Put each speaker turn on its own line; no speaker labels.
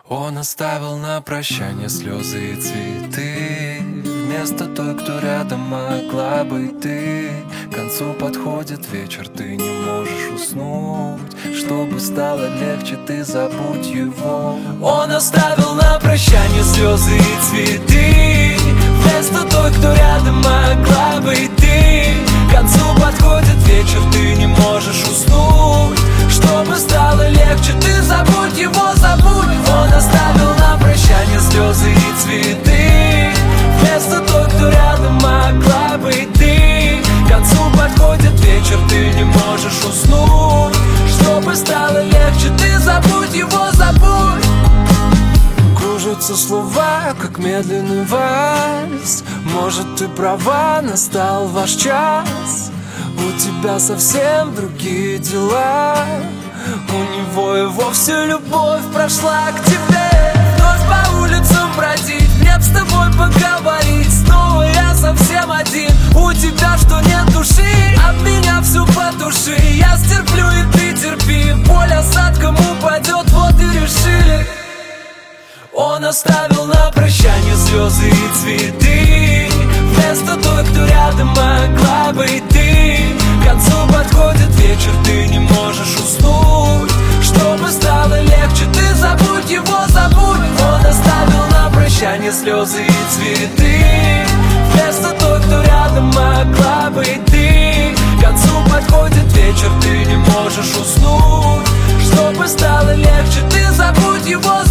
Он оставил на прощание слезы и цветы. Вместо той, кто рядом могла быть ты. К концу подходит вечер, ты не можешь уснуть. Чтобы стало легче, ты забудь его. Он оставил на прощание слезы и цветы. Вместо той, кто рядом могла быть ты. К концу подходит вечер, ты не можешь уснуть. Чтобы стало легче, ты забудь его, забудь. Он оставил на прощание слезы и цветы. Вместо той, кто рядом могла быть ты. К концу подходит вечер, ты не можешь уснуть. Чтобы стало легче, ты забудь его, забудь. Кружатся слова, как медленный вальс. Может, ты права, настал ваш час. У тебя совсем другие дела. У него и вовсе любовь прошла к тебе. Вновь по улицам бродить, мне б с тобой поговорить. Снова я совсем один, у тебя что нет души. Об меня всю потуши, я стерплю и ты терпи. Боль осадком упадет, вот и решили. Он оставил на прощание слезы и цветы. Вместо той, кто рядом могла быть ты. К концу подходит вечер, ты не можешь уснуть. Чтобы стало легче, ты забудь его, забудь. Он оставил на прощание слезы и цветы. Вместо той, кто рядом могла быть ты. К концу подходит вечер, ты не можешь уснуть. Чтобы стало легче, ты забудь его,